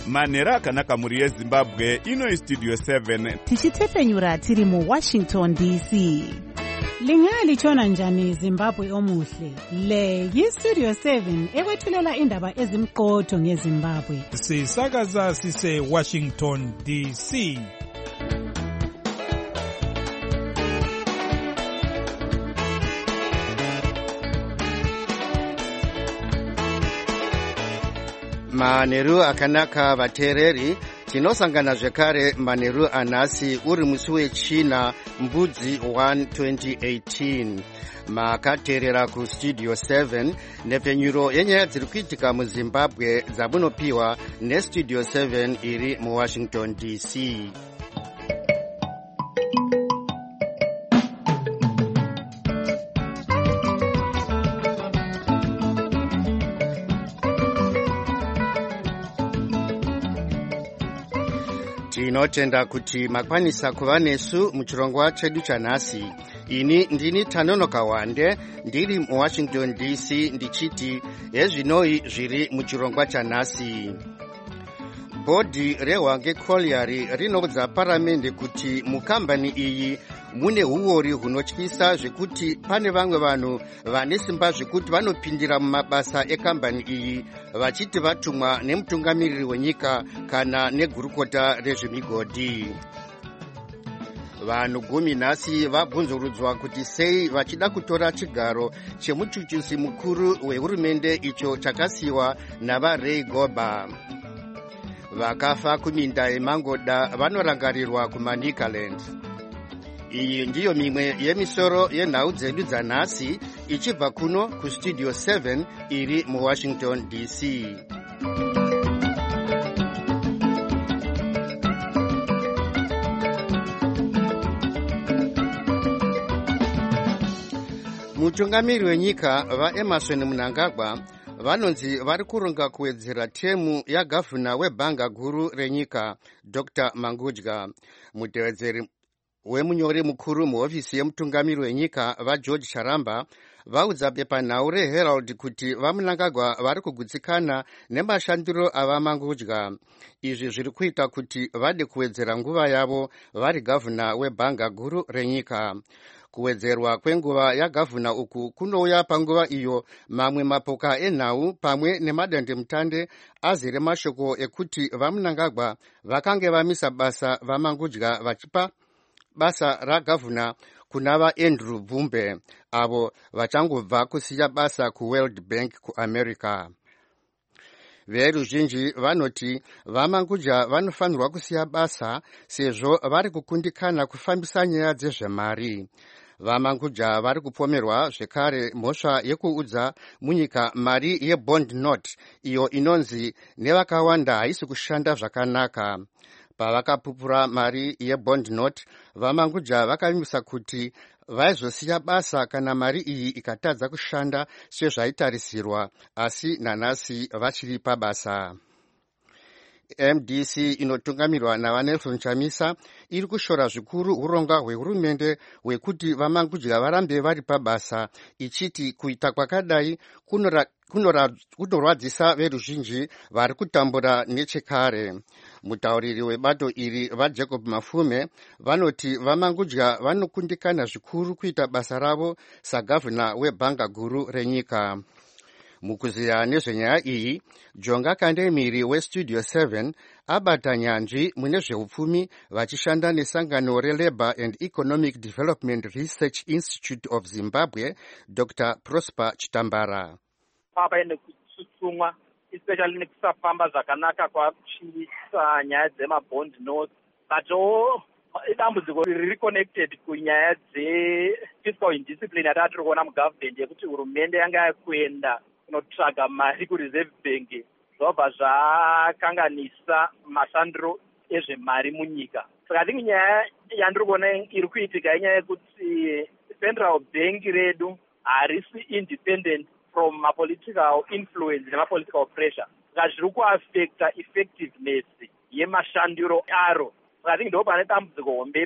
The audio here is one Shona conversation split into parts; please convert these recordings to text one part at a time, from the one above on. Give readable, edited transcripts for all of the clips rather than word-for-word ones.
manhero akanaka mhuri yezimbabwe. Ino istudio 7 tichitefenyura tiri muwashington dc. Lingalitshona njani Zimbabwe omuhle? Le yistudio 7 ekwethulela indaba ezimqotho ngeZimbabwe. Sisakaza sise Washington DC. Manheru akanaka vateereri, tinosangana zvekare manheru anhasi uri musi wechina mbudzi 1 2018. Makateerera kustudio 7 nepfenyuro yenyaya dziri kuitika muZimbabwe dzamunopiwa nestudio 7 iri muWashington DC. Tinotenda kuti makwanisa kuva nesu muchirongwa chedu chanhasi. Ini ndini Tanonoka Wande, ndiri muWashington DC ndichiti hezvinoi zviri muchirongwa chanhasi. Bhodhi reHwange Colliery rinoudza paramende kuti mukambani iyi mune huori hunotyisa zvekuti pane vamwe vanhu vane simba zvekuti vanopindira mumabasa ekambani iyi vachiti vatumwa nemutungamiriri wenyika kana negurukota rezvemigodhi. Vanhu 10 nhasi vabvunzurudzwa kuti sei vachida kutora chigaro chemuchuchisi mukuru wehurumende icho chakasiyiwa navaRay Goba. Vakafa kuminda yeMangoda vanorangarirwa kumaNicaland. Iyi ndiyo mimwe yemisoro yenhau dzedu dzanhasi ichibva kuno kustudio 7 iri muWashington DC. Mutungamiri wenyika vaEmerson Mnangagwa vanonzi vari kuronga kuwedzera temu yagavhuna webhanga guru renyika Dr. Mangudya. Mutevedzeri wemunyori mukuru muhofisi yemutungamiri wenyika vaGeorge Charamba vaudza bepanhau reHerald kuti vaMnangagwa vari kugutsikana nemashandiro avaMangudya. Izvi zviri kuita kuti vade kuwedzera nguva yavo vari gavhuna webhanga guru renyika. Kuwedzerwa kwenguva yagavhuna uku kunouya panguva iyo mamwe mapoka enhau pamwe nemadandemutande azere mashoko ekuti vaMnangagwa vakange vamisa basa vaMangudya vachipa basa ragavhuna kuna vaAndrew Bvumbe avo vachangobva kusiya basa kuWorld Bank kuAmerica. Veruzhinji vanoti vaMangudya vanofanirwa kusiya basa sezvo vari kukundikana kufambisa nyaya dzezvemari. VaMangudya vari kupomerwa zvekare mhosva yekuudza munyika mari yebond note iyo inonzi nevakawanda haisi kushanda zvakanaka. Pavakapupura mari yebond note, vaMangudya vakavimisa kuti vaizosiya basa kana mari iyi ikatadza kushanda sezvaitarisirwa, asi nanhasi vachiri pabasa. MDC inotungamirwa navaNelson Chamisa iri kushora zvikuru uronga hwehurumende hwekuti vaMangudya varambe vari pabasa, ichiti kuita kwakadai kunorwadzisa veruzhinji vari kutambura nechekare. Mutauriri webato iri vaJacob Mafume vanoti vaMangudya vanokundikana zvikuru kuita basa ravo sagavhuna webhanga guru renyika. Mukuziya nezvenyaya iyi, Jonga Kandemiri westudio 7 abata nyanzvi mune zveupfumi vachishanda nesangano reLabour and Economic Development Research Institute of Zimbabwe, Dr. Prosper Chitambara. Papa nekutsutsumwa especially nekusafamba zvakanaka kwachiisa nyaya dzemabond notes, butwo idambudziko riri connected kunyaya dzefiscal indiscipline yatava tiri kuona mugovernment yekuti hurumende yanga yakuenda kunotsvaga mari kureserve bank zvobva zvakanganisa mashandiro ezvemari munyika. Saka ndingi nyaya yandiri kuona iri kuitika inyaya yekuti central bank redu harisi independent from mapolitical influence nemapolitical pressure. Saka zviri kuaffecta effectiveness yemashandiro aro. Saka ndingi ndo pane dambudziko hombe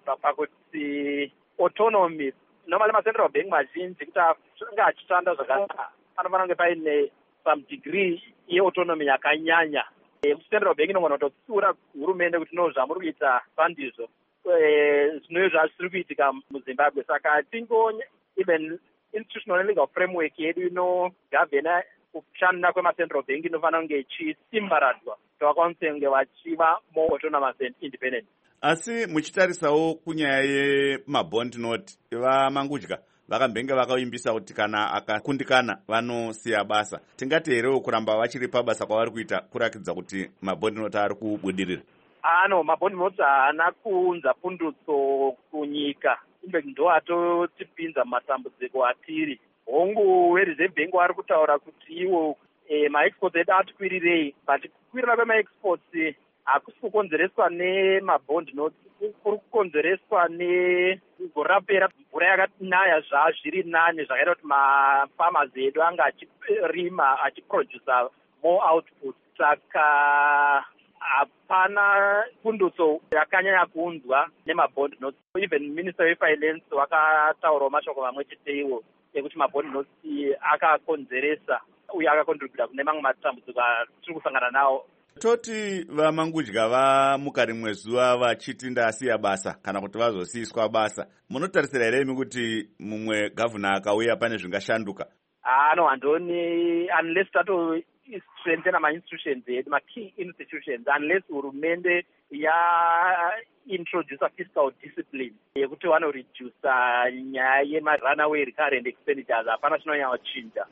pakuti autonomy normally macentral bank mazhinji kuti anga achishanda zvakanaka panofanira kunge paine some degree yeautonomy yakanyanya Central Bank inogona kutotsiura hurumende kuti no zvamuri kuita pandizvo zvinova zvisiri kuitika muZimbabwe. Saka even institutional legal framework yedu inogovhena kushanda kwema-Central Bank inofanira kunge ichisimbaradzwa kuti vakwanise kunge vachiva more autonomous and independent. Asi muchitarisawo kunyaya yemabond note, vaMangudya vakambenge vakaimbisa kuti kana akakundikana vanosiya basa. Tingati herewo kuramba vachiri pabasa kwavari kuita kurakidza kuti mabond note ari kubudirira? Mabond note haana kuunza pundutso kunyika, kumbe ndo atotipinza mumatambudziko atiri. Hongu weReserve Bank vari kutaura kuti iwo maexports edu atikwirirei, but kukwirira kwemaexports hakusi kukonzereswa nemabond notes, kuri kukonzereswa negorapera mvura yakanaya zvazviri nane zvakaita kuti mafarmers edu anga achirima achiproducer more output. Saka hapana pundutso yakanyanya kuunzwa nemabond notes. Even Minister weFinance wakataurawo mashoko mamwe cheteiwo ekuti mabond notes akakonzeresa uye akakontributa kune mamwe matambudziko atiri kusangana nawo. Toti vaMangudya vamuka rimwe zuva vachiti ndasiya basa kana kuti vazosiyiswa basa, munotarisira here imi kuti mumwe gavhuna akauya pane zvingashanduka? Handoni, unless tato strengthena ma-institutions edu, ma-key institutions, unless hurumende introduce fiscal discipline yekuti vanoredusa nyaya yema-runaway recurrent expenditures, hapana chinonyanya kuchinja.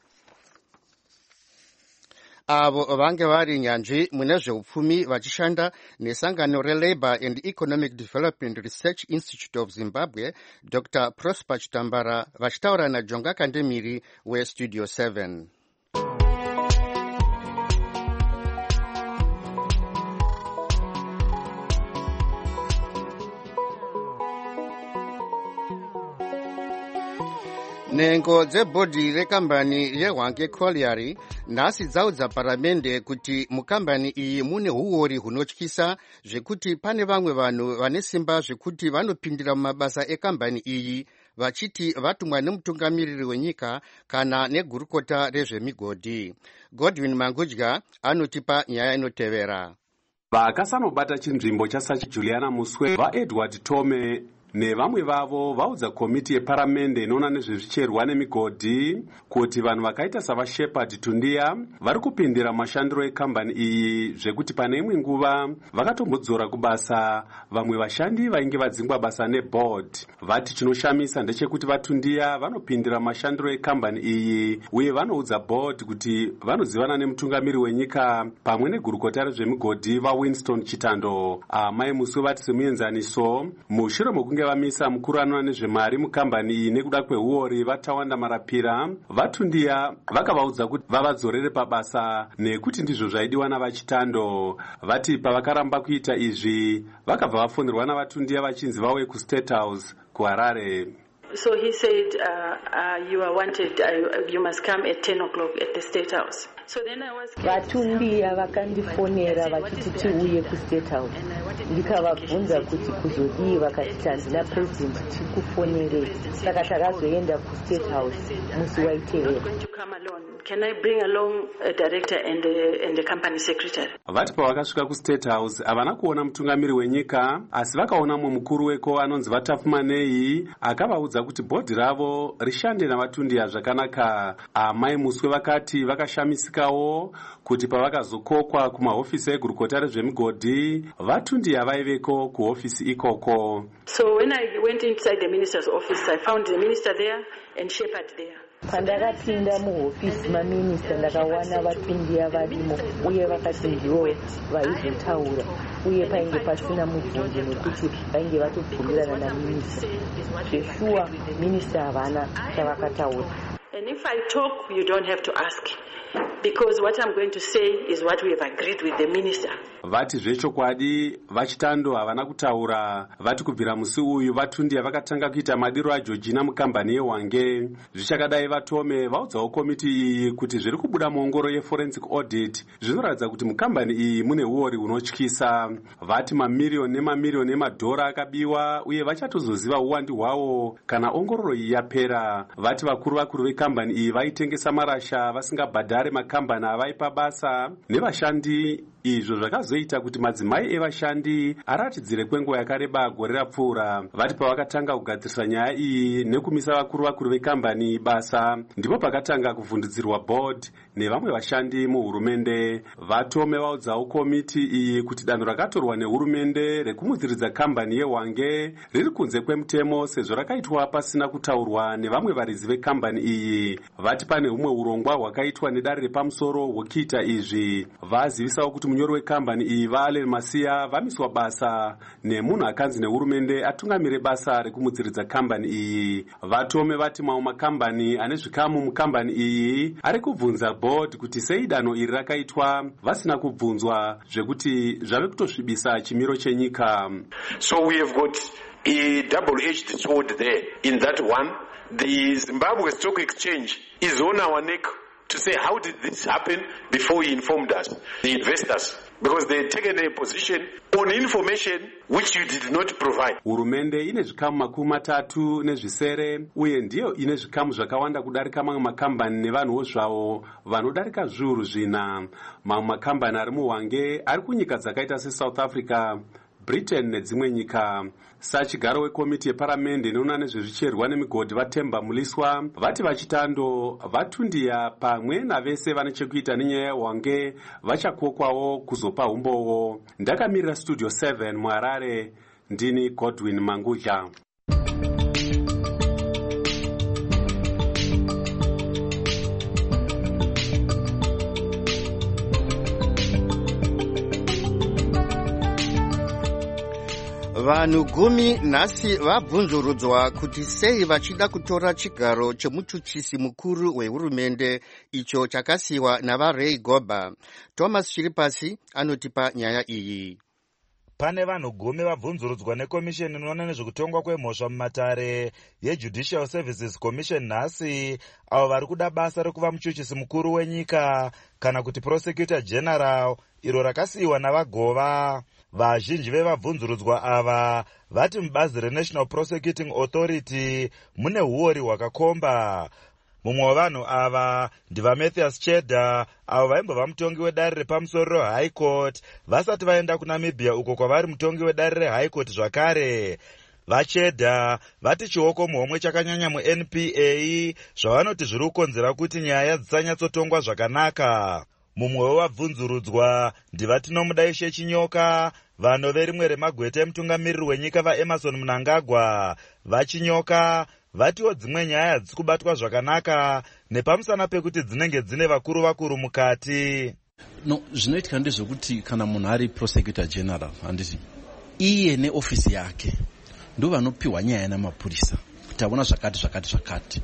Avo vange vari nyanzvi mune zveupfumi vachishanda nesangano reLabour and Economic Development Research Institute of Zimbabwe, Dr. Prosper Chitambara, vachitaura naJonga Kandemiri weStudio 7. Nhengo dzebhodhi rekambani yeHwange Colliery nhasi dzaudza paramende kuti mukambani iyi mune huori hunotyisa zvekuti pane vamwe vanhu vane simba zvekuti vanopindira mumabasa ekambani iyi vachiti vatumwa nemutungamiriri wenyika kana negurukota rezvemigodhi. Godwin Mangudya anotipa nyaya inotevera. Vakasanobata chinzvimbo chaSachijuliana Muswe vaEdward Tome nevamwe vavo vaudza komiti yeparamende inoona nezvezvicherwa nemigodhi kuti vanhu vakaita savaShepard Tundia vari kupindira mashandiro ekambani iyi zvekuti pane imwe nguva vakatombodzora kubasa vamwe vashandi vainge vadzingwa basa neboard. Vati chinoshamisa ndechekuti vaTundia vanopindira mashandiro ekambani iyi uye vanoudza board kuti vanozivana nemutungamiri wenyika pamwe negurukota rezvemigodhi vaWinston Chitando. Amai Muswe vati semuenzaniso mushure mokunge vamisa mukuru anoona nezvemari mukambani iyi nekuda kwehuori vaTawanda Marapira, vaTundia vakavaudza kuti vavadzorere pabasa nekuti ndizvo zvaidiwa navaChitando. Vati pavakaramba kuita izvi vakabva vafonerwa navaTundia vachinzi vauye kuState House kuHarare. So he said, you are wanted, you must come at 10 o'clock at the State House. So then I was... Vatundia vakandifonera vachiti tiuye kuState House. Ndikavabvunza kuti kuzodii, vakati handina president tikufonerei. Saka takazoenda kuState House musi waitevera. Can I bring along a director and the company secretary? Vati pavakasvika kuState House havana kuona mutungamiri wenyika, asi vakaona mumwe mukuru weko anonzi vaTafumanei akavaudza kuti bhodhi ravo rishande navaTundia zvakanaka. Amai Muswe vakati vakashamisikawo kuti pavakazokokwa kumahofisi egurukota rezvemigodhi vaTundia vaiveko kuhofisi ikoko. So when I went inside the minister's office, I found the minister there and Shepard there. Pandakapinda muhofisi maminista ndakawana vaTundia varimo uye vakati ndivo vaizotaura uye painge pasina mubvunzo nekuti vainge vatobvumirana naminista. Zveshuwa minista havana chavakataura. And if I talk, you don't have to ask, because what I'm going to say is what we have agreed with the minister. Vati zvechokwadi vaChitando havana kutaura. Vati kubvira musi uyu vaTundia vakatanga kuita madiro aJoji mukambani yeHwange. Zvichakadai vaTome vaudzawo komiti iyi kuti zviri kubuda muongoro yeforensic audit zvinoratidza kuti mukambani iyi mune huori hunotyisa. Vati mamiriyoni nemamiriyoni emadhora akabiwa uye vachatozoziva uwandi hwawo kana ongororo iyi yapera. Vati vakuru vekambani iyi vaitengesa marasha vasingabhadhare makambani avaipa basa nevashandi izvo zvakazoita kuti madzimai evashandi aratidzire kwenguva yakareba gore rapfuura. Vati pavakatanga kugadzirisa nyaya iyi nekumisa vakuru vekambani basa, ndipo pakatanga kuvhundutsirwa board nevamwe vashandi muhurumende. Vatome vaudzawo komiti iyi kuti danho rakatorwa nehurumende rekumudziridza kambani yeHwange riri kunze kwemutemo sezvo rakaitwa pasina kutaurwa nevamwe varidzi vekambani iyi. Vati pane humwe urongwa hwakaitwa nedare repamusoro hwokuita izvi. Vazivisawo kuti munyori wekambani iyi Valen Masiya vamiswa basa nemunhu akanzi nehurumende atungamire basa rekumudziridza kambani iyi. Vatome vati mamwe makambani ane zvikamu mukambani iyi ari kubvunza board kuti sei danho iri rakaitwa vasina kubvunzwa, zvekuti zvave kutosvibisa chimiro chenyika. So we have got a double-edged sword there. In that one, the Zimbabwe Stock Exchange is on our neck to say, how did this happen before he informed us, the investors? Because they had taken a position on information which you did not provide. Hurumende ine zvikamu 30 uye ndiyo ine zvikamu zvakawanda kudarika mamwe makambani nevanhuwo zvavo vanodarika zviuru 4. Mamwe makambani ari muHwange ari kunyika dzakaita seSouth Africa, Britain nedzimwe nyika. Sachigaro wekomiti yeparamende inoona nezvezvicherwa nemigodhi vaTemba Muliswa vati vachitando vatundiya pamwe navese vane chekuita nenyaya yeHwange vachakokwawo kuzopa umbowo. Ndakamirira Studio 7 muHarare, ndini Godwin Mangudla. Vanhu 10 nhasi vabvunzurudzwa kuti sei vachida kutora chigaro chemuchuchisi mukuru wehurumende icho chakasiyiwa navaRay Goba. Thomas Chiripasi anotipa nyaya iyi. Pane vanhu 10 vabvunzurudzwa nekomisheni inoona nezvekutongwa kwemhosva mumatare yeJudicial Services Commission nhasi, avo vari kuda basa rekuva muchuchisi mukuru wenyika kana kuti Prosecutor General, iro rakasiyiwa navaGova. Vazhinji vevabvunzurudzwa ava vati mubazi reNational Prosecuting Authority mune huori hwakakomba. Mumwe wavanhu ava ndivaMatthias Chedda, avo vaimbova mutongi wedare repamusoro reHigh Court vasati vaenda kuNamibia uko kwavari mutongi wedare reHigh Court zvakare. VaChedda vati chioko muhomwe chakanyanya muNPA zvavanoti zviri kukonzera kuti nyaya dzisanyatsotongwa zvakanaka. Mumwe wevabvunzurudzwa ndivatinomudaishe Chinyoka, vanove rimwe remagwete emutungamiriri wenyika vaEmmerson Mnangagwa. VaChinyoka vatiwo dzimwe nyaya hadzisi kubatwa zvakanaka nepamusana pekuti dzinenge dzine vakuru mukati. No, zvinoitika ndezvekuti kana munhu ari Prosecutor General, handiti iye neofisi yake ndo vanopiwa nyaya namapurisa kuti avona zvakati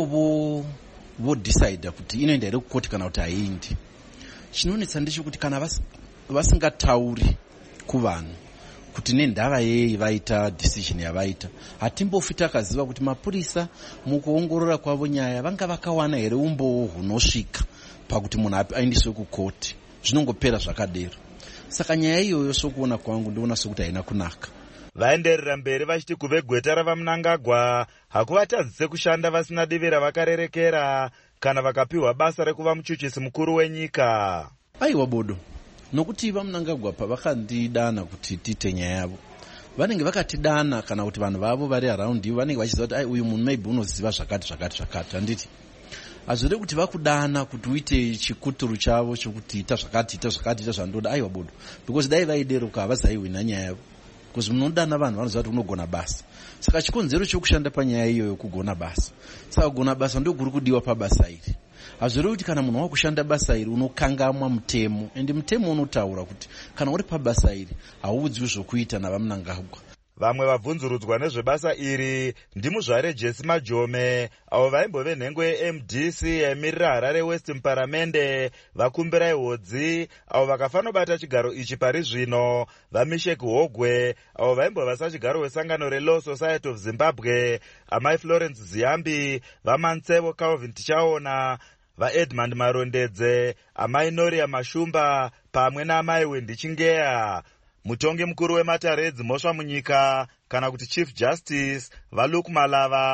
ivo vodecide kuti inoenda here kukoti kana kuti haiendi. Chinonetsa ndechekuti kana vasingatauri kuvanhu kuti nendava yei vaita decision yavaita, hatimbofi takaziva kuti mapurisa mukuongorora kwavo nyaya vanga vakawana here umbowo hunosvika pakuti munhu aindiswe kukoti. Zvinongopera zvakadero. Saka nyaya iyoyo sokuona kwangu ndiona sokuti haina kunaka. Vaenderera mberi vachiti kuve gweta ravaMnangagwa hakuvatadzise kushanda vasina divi ravakarerekera kana vakapiwa basa rekuva muchuchisi mukuru wenyika. Aiwa bodo, nokuti vaMnangagwa pavakandidana kuti tiite nyaya yavo, vanenge vakatidana kana kuti vanhu vavo vari around ivo vanenge vachiziva kuti uyu munhu maybe unoziva zvakati, handiti hazviri kuti vakudana kuti uite chikuturu chavo chokuti ita zvakati zvandoda. Aiwa bodo, because dai vaideroka havazaiwina nyaya yavo, because munodana vanhu vanoziva kuti unogona basa. Saka chikonzero chokushanda panyaya iyoyo kugona basa. Saka kugona basa ndio kuri kudiwa pabasa iri. Hazviri kuti kana munhu wakushanda basa iri unokangamwa mutemo, ende mutemo unotaura kuti kana uri pabasa iri hauudziwi zvokuita navaMnangagwa. Vamwe vabvunzurudzwa nezvebasa iri ndimuzvare Jesse Majome, avo vaimbove nhengo yeMDC yaimirira Harare West muparamende, vakumbirai hodzi avo vakafanobata chigaro ichi pari zvino, vaMisheki Hogwe avo vaimbova sachigaro wesangano reLaw Society of Zimbabwe, amai Florence Ziyambi, vaMansevo Calvin Tichaona, vaEdmund Marondedze, amai Noria Mashumba pamwe naamai Wendy Chingeya. Mutongi mukuru wematare edzimhosva munyika kana kuti Chief Justice vaLuke Malava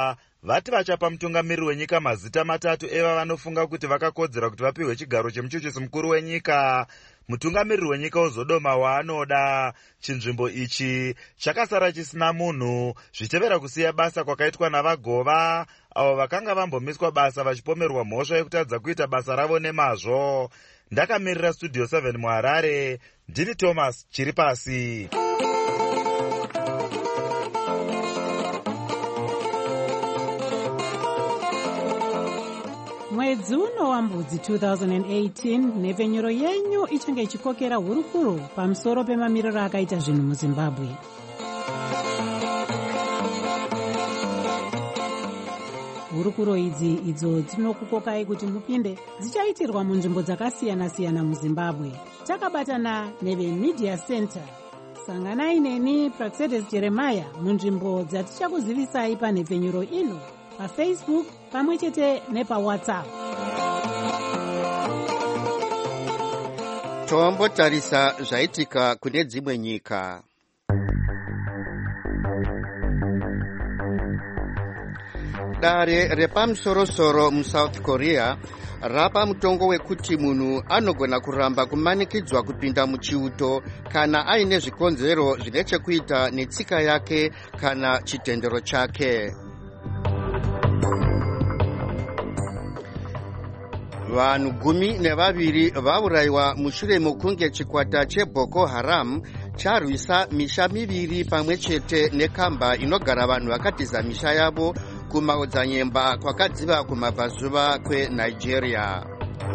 vati vachapa mutungamiriri wenyika mazita matatu eva vanofunga kuti vakakodzera kuti vapiwe chigaro chemuchuchisi mukuru wenyika. Mutungamiriri wenyika uzodoma waanoda. Chinzvimbo ichi chakasara chisina munhu zvichitevera kusiya basa kwakaitwa navagova avo vakanga vambomiswa basa vachipomerwa mhosva yekutadza kuita basa ravo nemazvo. Ndakamirira Studio 7 muHarare, ndini Thomas Chiripasi. Mwedzi uno waMbudzi 2018 nhepfenyuro yenyu ichange ichikokera hurukuro pamusoro pemamiriro akaita zvinhu muZimbabwe. Hurukuro idzi idzo dzinokukokai kuti mupinde dzichaitirwa munzvimbo dzakasiyana-siyana muZimbabwe. Takabatana neveMedia Center. Sanganai neni Praxedes Jeremiah munzvimbo dzatichakuzivisai panhepfenyuro ino paFacebook pamwe chete nepaWhatsApp. Tombotarisa zvaitika kune dzimwe nyika. Dare repamusoro-soro muSouth Korea rapa mutongo wekuti munhu anogona kuramba kumanikidzwa kupinda muchiuto kana aine zvikonzero zvine chekuita netsika yake kana chitendero chake. Vanhu 12 vaurayiwa mushure mokunge chikwata cheBoko Haram charwisa misha miviri pamwe chete nekamba inogara vanhu vakatiza misha yavo kumaodzanyemba kwakadziva kumabvazuva kweNigeria.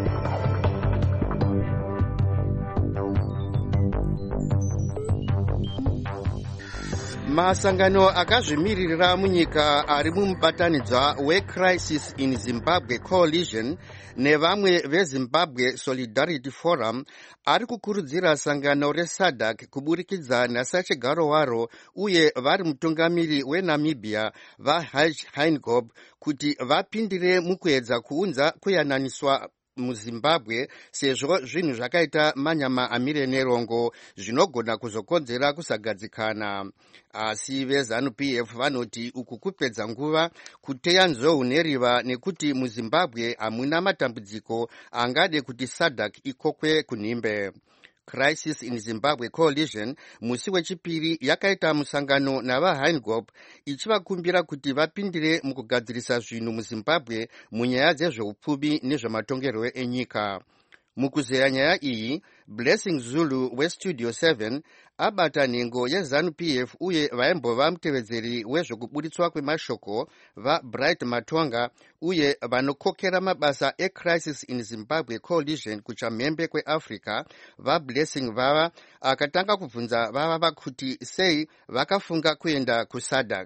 Masangano akazvimiririra munyika ari mumubatanidzwa weCrisis in Zimbabwe Coalition nevamwe veZimbabwe Solidarity Forum ari kukurudzira sangano reSADC kuburikidza nasachigaro waro uye vari mutungamiri weNamibia vaHeingob kuti vapindire mukuedza kuunza kuyananiswa muZimbabwe sezvo zvinhu zvakaita manyama amire nerongo zvinogona kuzokonzera kusagadzikana. Asi veZANU-PF vanoti uku kupedza nguva, kuteya nzou neriva nekuti muZimbabwe hamuna matambudziko angade kuti SADC ikokwe kunhimbe. Crisis in Zimbabwe Coalition musi wechipiri yakaita musangano navaHeingob ichivakumbira kuti vapindire mukugadzirisa zvinhu muZimbabwe munyaya dzezveupfumi nezvematongerwo enyika. Mukuzeya nyaya iyi, Blessing Zulu weStudio 7 abata nhengo yeZANU-PF uye vaimbova mutevedzeri wezvokubuditswa kwemashoko vaBright Matonga uye vanokokera mabasa eCrisis in Zimbabwe Coalition kuchamhembe kweAfrica vaBlessing vava akatanga kubvunza vava kuti sei vakafunga kuenda kuSADC.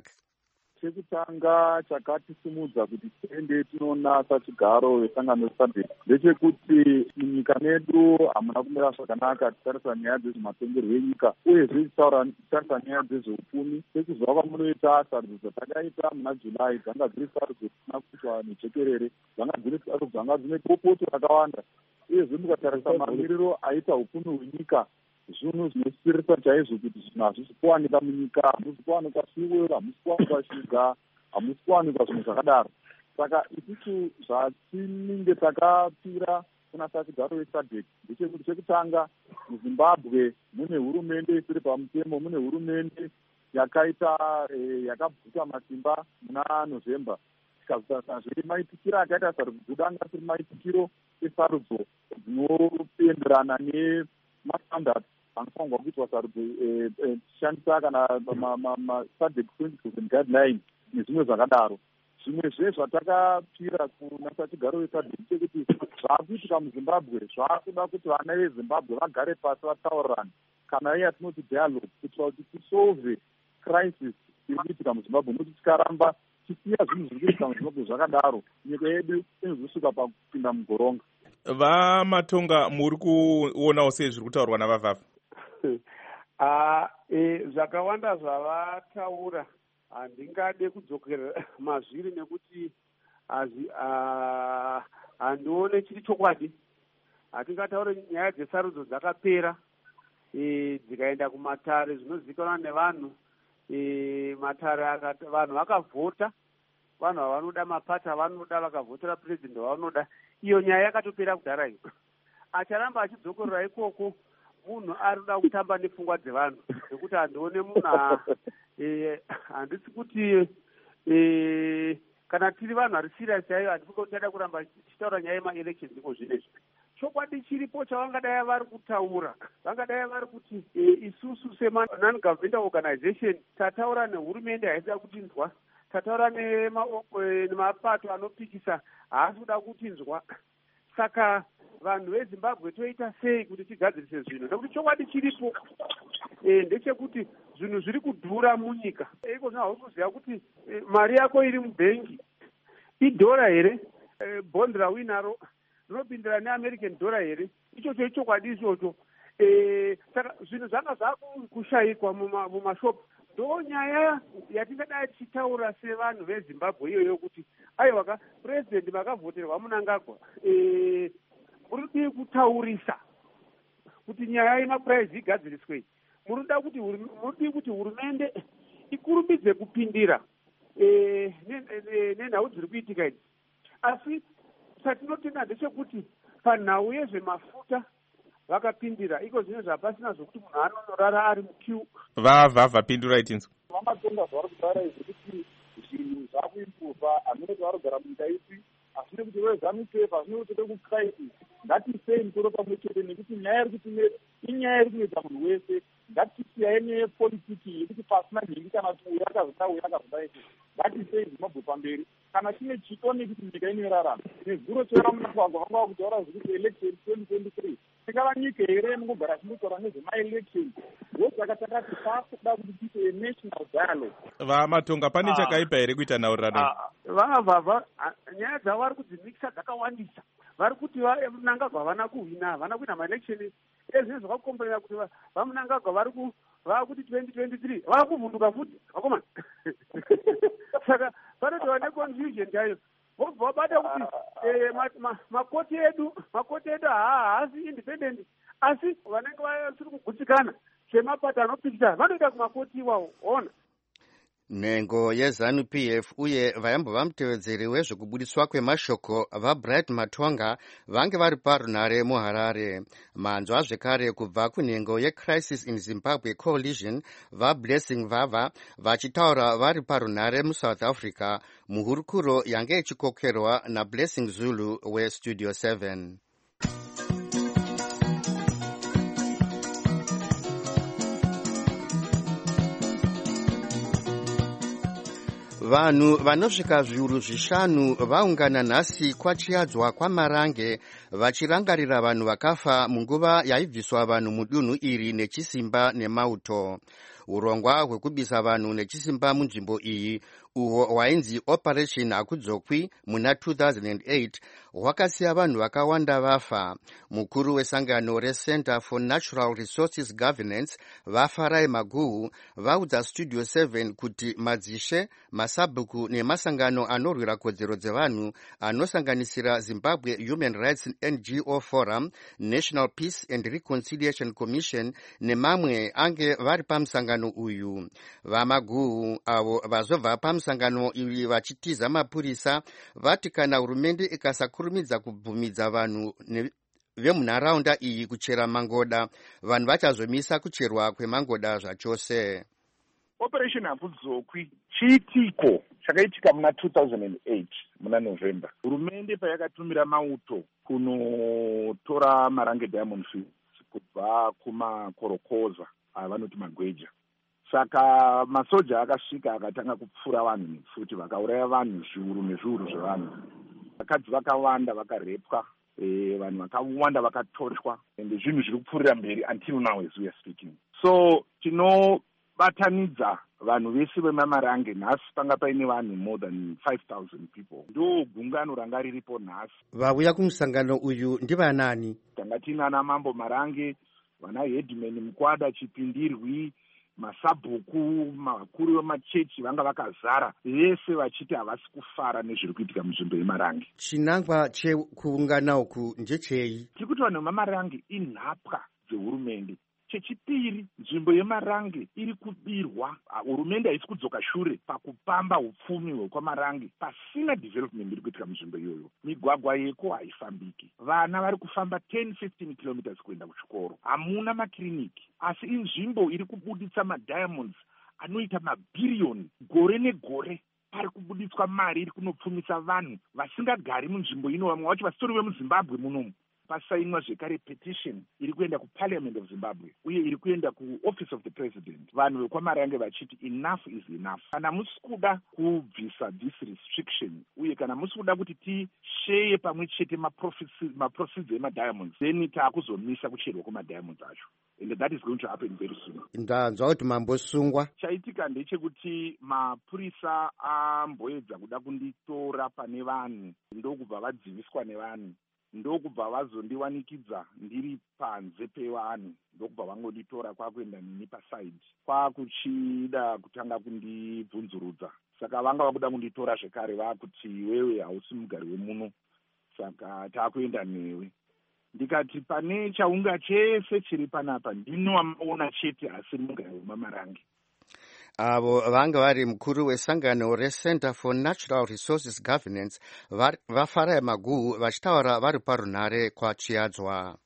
Chekutanga chakatisimudza kuti tiende tinonasa chigaro vesangano reSADC ndechekuti munyika medu hamuna kumira zvakanaka titarisa nyaya dzezvematongerwo enyika uyezve titarisa nyaya dzezveupfumi. Sekuzva kwamunoita sarudzo dzatakaita muna Julai dzanga dziri sarudzo dzisina kuitwa nejekerere, dzanga dzine bopoto rakawanda, uyezve mukatarisa mamiriro aita upfumi hwenyika zvinhu zvinosirisa chaizvo kuti zvinhu hazvisi kuwanika munyika, hamusi kuwanikwa fuel, hamusi kuwanikwa shuga, hamusi kuwanikwa zvinhu zvakadaro. Saka isusu zvatinenge takapira kuna chigaro weSADC ndechekuti chekutanga muZimbabwe mune hurumende isiri pamutemo, mune hurumende yakaita yakabvuta masimba muna November. Tikazotazve maitikiro akaita sarudzo kudanga siri maitikiro esarudzo dzinoenderana nemasitandard anofanirwa kuitwa sarudzo tichishandisa kana SADC 20,000 guideline nezvimwe zvakadaro. Zvimwezve zvatakapira kuna chigaro weSADC chekuti zvaakuitika muZimbabwe zvaakuda kuti vana veZimbabwe vagare pasi vataurirane kana iya tinoti dialogue kuitira kuti tisolve crisis iri kuitika muZimbabwe, nokuti tikaramba tisiya zvinhu zviri kuitika muZimbabwe zvakadaro nyika yedu inozosvika pakupinda mugoronga. VaMatonga, muri kuonawo sei zviri kutaurwa navavava? Zvakawanda zvavataura handingade kudzokera mazviri nekuti handione chiri chokwadi. Hatingataure nyaya dzesarudzo dzakapera dzikaenda kumatare zvinozivikanwa nevanhu. Matare vanhu vakavhota vanhu vavanoda, mapati avanoda, vakavhotera purezidendi vavanoda. Iyo nyaya yakatopera kudhara iyo. Acharamba achidzokorera ikoko, munhu ari kuda kutamba nepfungwa dzevanhu, zvekuti handione munhu handisi kuti kana tiri vanhu vari serious chaivo, handisi kuti tichada kuramba tichitaura nyaya yemaelections iko zvinezvi. Chokwadi chiripo chavangadai vari kutaura, vangadai vari kuti isusu sema-non-government organization tataura nehurumende haisida kutinzwa, tataura nemapato anopikisa haasi kuda kutinzwa. Saka vanhu veZimbabwe toita sei kuti tigadzirise zvinhu? Nekuti chokwadi chiripo ndechekuti zvinhu zviri kudhura munyika. Iko zvino hausi kuziva kuti mari yako iri mubhengi idhora here, bhondi rawinaro rinopindira neamerican dollar here, ichocho chokwadi ichocho. Saka zvinhu zvanga zvakushayikwa mumashopu. Ndo nyaya yatingadai tichitaura sevanhu veZimbabwe iyoyo kuti aiwa purezidendi makavhoterwa Mnangagwa, muri kutaurisa kuti nyaya yemapuraizi igadziriswe. Muri kuti hurumende ikurumidze kupindira nenhau dziri kuitika idzi. Asi chatinotenda ndechekuti panhau yezvemafuta vakapindira, iko zvino zvapasina zvokuti munhu anonorara ari mukiu. Vapindura itinzwa vamatonga zvari kudara izvekuti zvinhu zvakuimprova, hamene kuti varogara munyika ipi, hazvine kuti wezanusafe, hazvine kuti kucrisis. Ngatisei musoro pamwe chete, nekuti nyaya iri kutinetsa inyaya iri kunetsa munhu wese. Ngatisiyai nepolitiki yekuti pasina nhingi kana kuti uyu akazoda uyu akazoda ese. Ngatisei Zimbabwe pamberi. Kana chine chitone kuti nyika inorarama nezuro cheramugwagwa vanga kutaura zvekuti election 2023 tingava nyika here inongogara tinogara nezvemaelection. Ndosaka takati takuda kuti tiite national dialogue. Vamatonga pane chakaipa here kuita nhaurirano? Vavava nyaya dzavo vari kudzimikisa dzakawandisa. Vari kuti Mnangagwa havana kuhwina, havana kuita maelection. Ezvino zvakakomberera kuti vaMnangagwa vakuti 2023 vakuvhunduka futi vakomana. Saka panotova neconfusion chaiyo. Vobva vabata kuti makoti edu haasi independent, asi vanenge vasiri kugutsikana semapato anopikisa vanoita kumakoti iwawo. Ona nhengo yeZANU-PF uye vaimbova mutevedzeri wezvekubudiswa kwemashoko vaBright Matonga vange vari parunhare muHarare. Manzwa zvekare kubva kunhengo yeCrisis in Zimbabwe Coalition vaBlessing Vava vachitaura vari parunhare muSouth Africa muhurukuro yange ichikokerwa naBlessing Zulu weStudio 7. Vanhu vanosvika zviuru zvishanu vaungana nhasi kwachiadzwa kwaMarange vachirangarira vanhu vakafa munguva yaibviswa vanhu mudunhu iri nechisimba nemauto. Urongwa hwekubisa vanhu nechisimba munzvimbo iyi uhwo hwainzi Operation Hakudzokwi muna 2008 hwakasiya vanhu vakawanda vafa. Mukuru wesangano reCenter for Natural Resources Governance vaFarai Maguhu vaudza Studio 7 kuti madzishe, masabhuku nemasangano anorwira kodzero dzevanhu anosanganisira Zimbabwe Human Rights NGO Forum, National Peace and Reconciliation Commission nemamwe ange vari pamusangano uyu. VaMaguhu avo vazobva pamusangano ili vachitiza mapurisa vati kana hurumende ikasakurumidza kubvumidza vanhu vemunharaunda iyi kuchera mangoda, vanhu vachazomisa kucherwa kwemangoda zvachose. Operation Hakudzokwi chiitiko chakaitika muna 2008 muna November. Hurumende payakatumira mauto kunotora Marange Diamond Fields kubva kumakorokoza avanoti magweja. Saka masoja akasvika akatanga kupfura vanhu nefuti vakauraya vanhu zviuru nezviuru zvevanhu. Vakadzi vakawanda vakarepwa, vanhu vakawanda vakatoshwa, ende zvinhu zviri kupfuurira mberi until now as we are speaking. So tinobatanidza vanhu vese vemaMarange nhasi panga paine vanhu more than 5,000 people. Ndo gungano ranga riripo nhasi. Vauya kumusangano uyu ndivanani? Tanga tinana Mambo Marange, vana Headman Mukwada Chipindirwi, masabhuku, makuru vemachechi vanga vakazara, vese vachiti havasi kufara nezviri kuitika munzvimbo yeMarange. Chinangwa chekuungana uku ndechei? Tiri kuti vanhu vemaMarange inhapwa dzehurumende. Chechipiri, nzvimbo yeMarange iri kubirwa. Hurumende haisi kudzoka shure pakupamba upfumi hwekwamarange pasina development iri kuitika munzvimbo iyoyo. Migwagwa yeko haifambiki, vana vari kufamba 10-15 kilometers kuenda kuchikoro, hamuna makiriniki. Asi inzvimbo iri kubuditsa madiamonds anoita mabhiriyoni gore negore. Pari kubuditswa mari iri kunopfumisa vanhu vasingagari munzvimbo ino, vamwe vacho vasitori vemuZimbabwe munomu. Pasainwa zvekare petition iri kuenda kuParliament of Zimbabwe uye iri kuenda kuOffice of the President, vanhu vekwamarange vachiti enough is enough. Kana musi kuda kubvisa this restriction uye kana musi kuda kuti tisheye pamwe chete maproceeds emadiamonds, then taakuzomisa kucherwa kwemadiamonds acho. And that is going to happen very soon. Ndanzwa kuti mambosungwa. Chaitika ndechekuti mapurisa amboedza kuda kunditora pane vanhu, ndokubva vadziviswa nevanhu, ndokubva vazondiwanikidza ndiri panze pevanhu, ndokubva vangonditora kwakuenda nini pasaidi, kwakuchida kutanga kundibvunzurudza. Saka vanga vakuda kunditora zvekare, vakuti wewe hausi mugari wemuno, saka taakuenda newe. Ndikati pane chaunga chese chiri panapa ndinoona chete asi mugari wemaMarange. Avo vanga vari mukuru wesangano reCenter for Natural Resources Governance vaFarai Maguhu vachitaura vari parunhare kwaChiadzwa.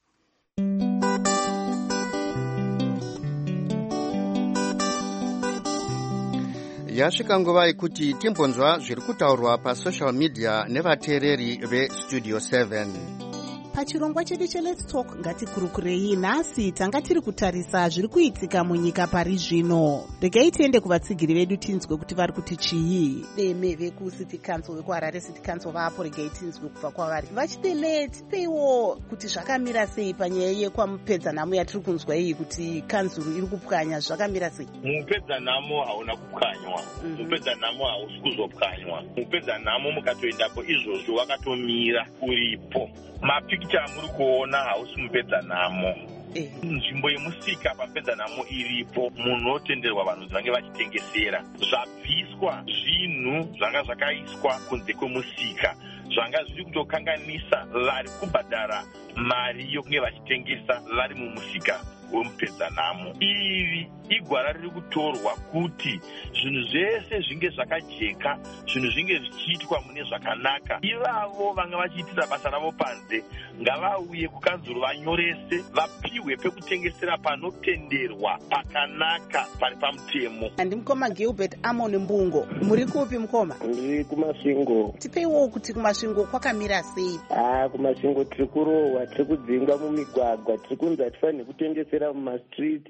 Yasvika nguva yekuti timbonzwa zviri kutaurwa pasocial media nevateereri veStudio 7. Pachirongwa chedu cheLet's Talk ngatikurukurei. Nhasi tanga tiri kutarisa zviri kuitika munyika pari zvino. Regai tiende kuvatsigiri vedu tinzwe kuti vari kuti chii. Deme vekuCity Council vekuHarare City Council vapo, regai tinzwe kubva kwavari. Vachideme tipeiwo kuti zvakamira sei panyaya yekwamupedzanhamo yatiri kunzwa iyi kuti kanzuru iri kupwanya, zvakamira sei? Mupedzanhamo hauna kupwanywa, mupedzanhamo hausi kuzopwanywa. Mupedzanhamo mukatoendapo izvozvo wakatomira uripo. Mapikicha muri kuona hausi mupedzanhamo. Nzvimbo yemusika pamupedzanhamo iripo, munotenderwa vanhu vange vachitengesera. Zvabviswa zvinhu zvanga zvakaiswa kunze kwemusika, zvanga zviri kutokanganisa vari kubhadhara mari yokunge vachitengesa vari mumusika wemupedzanhamo. Iri igwara riri kutorwa kuti zvinhu zvese zvinge zvakajeka, zvinhu zvinge zvichiitwa mune zvakanaka. Ivavo vanga vachiitira basa ravo panze ngavauye kukanzuru vanyorese, vapiwe pekutengesera panotenderwa pakanaka pari pamutemo. Ndimukoma Gilbert Amon Mbungo. Muri kupi mukoma? Ndiri kuMasvingo. Tipeiwo kuti kuMasvingo kwakamira sei? kuMasvingo tiri kurohwa, tiri kudzingwa mumigwagwa, tiri kunzi hatifaniri kutengesera mumastreet.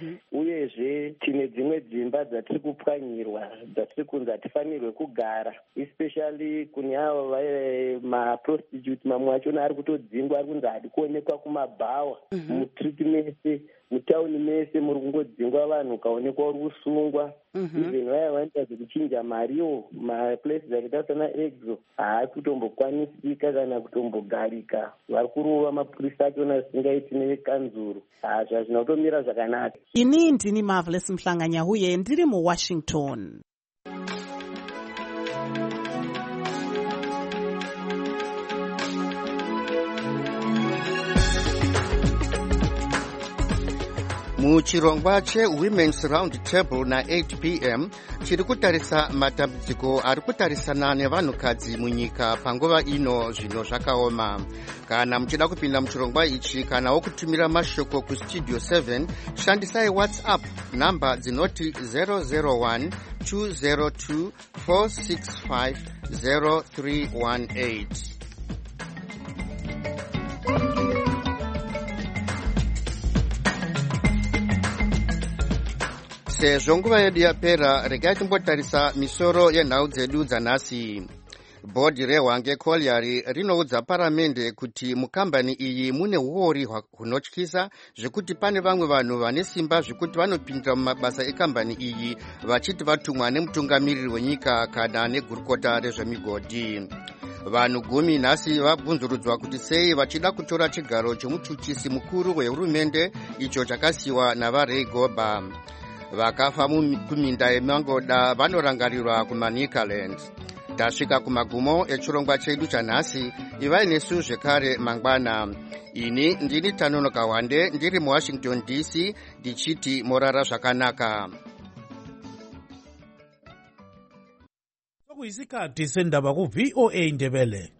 Uyezve tine dzimwe dzimba dzatiri kupwanyirwa, dzatiri kunzi hatifanirwe kugara, especially kune avo maprostitute. Mamwe achona ari kutodzingwa, ari kunzi hadi kuonekwa kumabhawa. Mustreet mese, mutauni mese muri kungodzingwa vanhu, ukaonekwa uri kusungwa. Even vaya vanoita zvekuchinja mariwo, maplaces akaita sana Exo haasi kutombokwanisika kana kutombogarika. Vari kurova mapurisa achona zvisingaiti nevekanzuru. Zvazvina kutomira zvakanaka. Ini ndini Marvelous Mhlanganya uye ndiri muWashington. Muchirongwa cheWomen's Round Table na 8 p.m. chiri kutarisa matambudziko ari kutarisana nevanhukadzi munyika panguva ino zvino zvakaoma. Kana muchida kupinda muchirongwa ichi kana wokutumira mashoko kuStudio 7, shandisai WhatsApp namba dzinoti 001 202 465 0318. Sezvo nguva yedu yapera, regai timbotarisa misoro yenhau dzedu dzanhasi. Bhodhi reHwange Colliery rinoudza paramende kuti mukambani iyi mune uori hunotyisa zvekuti pane vamwe vanhu vane simba zvekuti vanopindira mumabasa ekambani iyi vachiti vatumwa nemutungamiriri wenyika kana negurukota rezvemigodhi. Vanhu 10 nhasi vabvunzurudzwa kuti sei vachida kutora chigaro chemuchuchisi mukuru wehurumende icho chakasiyiwa navaRay Goba. Vakafa kuminda yeMangoda vanorangarirwa kuManicaland. tasvika kumagumo echirongwa chedu chanhasi. Ivai nesu zvekare mangwana. Ini ndini Tanono Kawande ndiri muWashington DC ndichiti morara zvakanaka. Sokuyisikhathi sendaba ku VOA Ndebele.